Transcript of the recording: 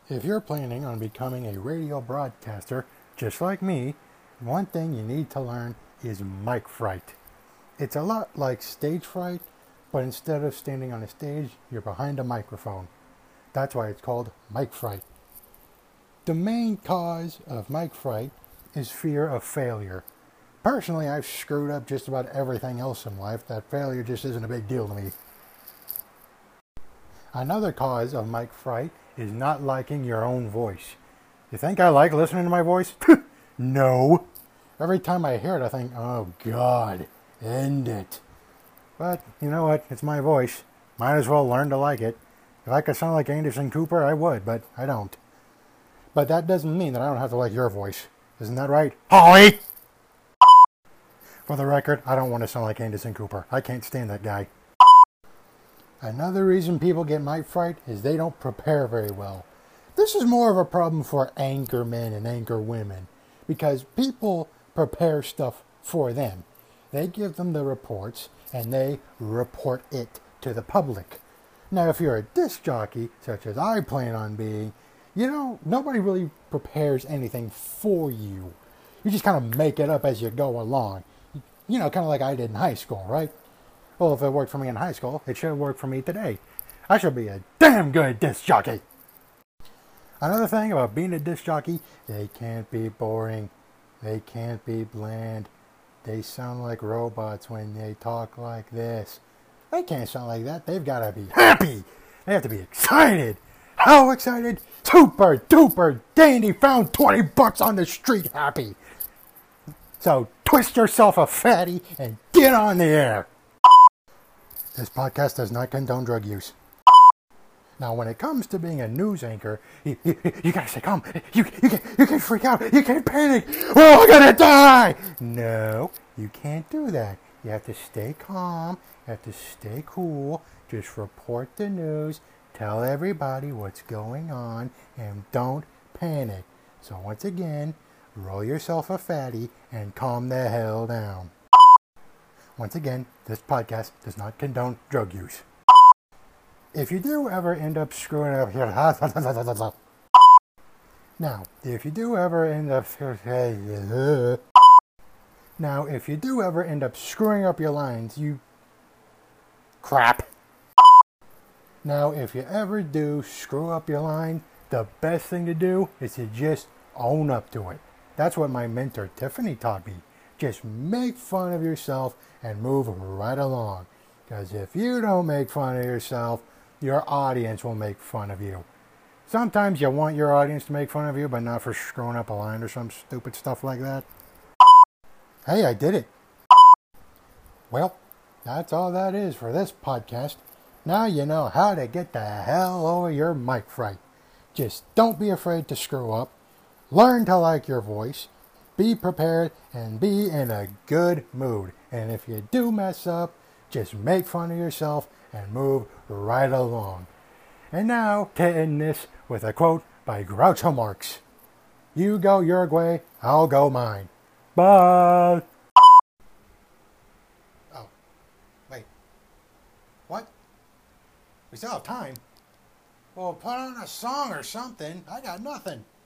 If you're planning on becoming a radio broadcaster, just like me, one thing you need to learn is mic fright. It's a lot like stage fright, but instead of standing on a stage, you're behind a microphone. That's why it's called mic fright. The main cause of mic fright is fear of failure. Personally, I've screwed up just about everything else in life. That failure just isn't a big deal to me. Another cause of mic fright is not liking your own voice. You think I like listening to my voice? No. Every time I hear it, I think, oh God, end it. But you know what? It's my voice. Might as well learn to like it. If I could sound like Anderson Cooper, I would, but I don't. But that doesn't mean that I don't have to like your voice. Isn't that right, Holly? For the record, I don't want to sound like Anderson Cooper. I can't stand that guy. Another reason people get mic fright is they don't prepare very well. This is more of a problem for anchor men and anchor women because people prepare stuff for them. They give them the reports and they report it to the public. Now, if you're a disc jockey, such as I plan on being, nobody really prepares anything for you. You just kind of make it up as you go along. Kind of like I did in high school, right? Well, if it worked for me in high school, it should work for me today. I should be a damn good disc jockey. Another thing about being a disc jockey, they can't be boring. They can't be bland. They sound like robots when they talk like this. They can't sound like that. They've got to be happy. They have to be excited. How excited? Super duper dandy found $20 on the street happy. So twist yourself a fatty and get on the air. This podcast does not condone drug use. Now, when it comes to being a news anchor, you gotta stay calm. You can't freak out. You can't panic. We're all gonna die. No, you can't do that. You have to stay calm. You have to stay cool. Just report the news. Tell everybody what's going on, and don't panic. So once again, roll yourself a fatty and calm the hell down. Once again, this podcast does not condone drug use. If you do ever end up screwing up here, now, if you do ever end up screwing up your lines, you crap. Now, if you ever do screw up your line, the best thing to do is to just own up to it. That's what my mentor Tiffany taught me. Just make fun of yourself and move right along. Because if you don't make fun of yourself, your audience will make fun of you. Sometimes you want your audience to make fun of you, but not for screwing up a line or some stupid stuff like that. Hey, I did it. Well, that's all that is for this podcast. Now you know how to get the hell over your mic fright. Just don't be afraid to screw up. Learn to like your voice. Be prepared and be in a good mood. And if you do mess up, just make fun of yourself and move right along. And now, to end this with a quote by Groucho Marx. You go your way, I'll go mine. Bye! Oh, wait. What? We still have time? Well, put on a song or something. I got nothing.